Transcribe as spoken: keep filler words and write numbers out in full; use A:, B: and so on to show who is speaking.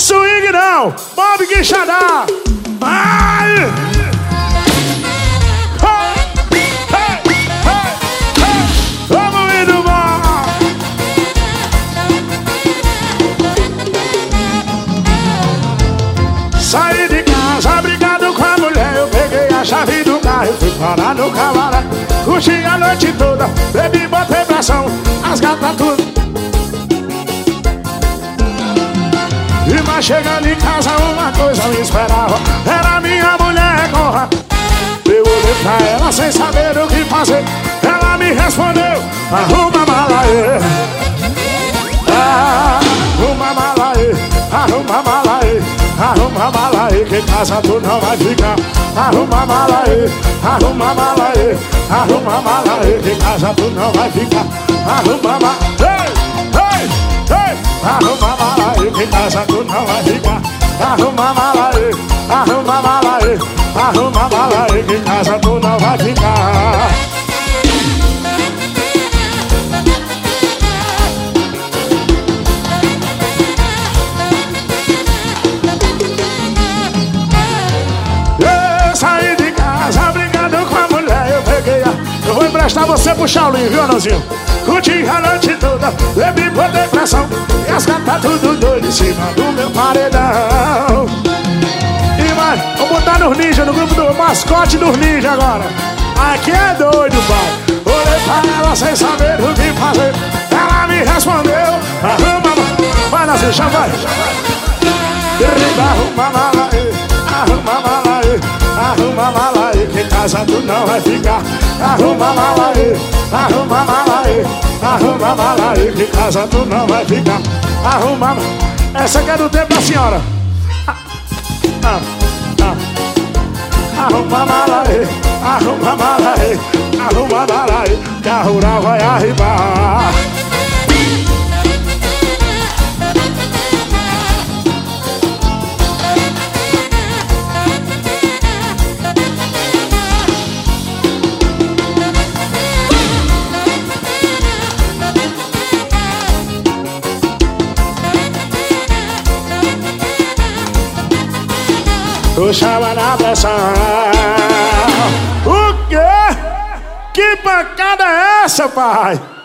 A: swing não, Bob Guixadá. Vai! Hey, hey, hey, hey. Vamos indo mal. Saí de casa, brigado com a mulher. Eu peguei a chave do carro e fui parar no cabaré. Curti a noite toda, bebi, botei pressão. As gatas tudo. E mas chegando em casa uma coisa me esperava. Era minha mulher corra. Eu olhei pra ela sem saber o que fazer. Ela me respondeu: arruma a mala aí. Arruma a mala aí. Arruma a mala aí. Arruma a mala aí, que casa tu não vai ficar. Arruma a mala aí. Arruma a mala aí. Arruma a mala aí, que casa tu não vai ficar. Arruma a mala. Ei, ei, ei. Arruma a mala aí, que casa tu não vai ficar. Arruma a mala aí. Arruma a mala aí. Arruma a mala aí, que casa tu não vai ficar. Eu saí de casa brigando com a mulher. Eu peguei a... Eu vou emprestar você pro Shaolin, viu, Anãozinho? Curti a noite toda, bebi por depressão. E as gatas tudo doido em cima do meu paredão. E vai, vou botar nos ninjas, no grupo do mascote dos ninjas agora. Aqui é doido, pai. Olhei pra ela sem saber o que fazer. Ela me respondeu: arruma a mala. Vai, Nazinho, já vai. Arruma a mala aí. Arruma a mala aí. Arruma a mala aí, que casa tu não vai ficar. Arruma a mala aí. Arruma a mala aí. Arruma a mala aí, que casa tu não vai ficar. Arruma a mala. Essa aqui é do tempo da senhora. Ah, ah. Arruma a mala aí. Arruma a mala aí. Arruma a mala aí, que a rural vai arribar. Puxava na pressão. O quê? Que pancada é essa, pai?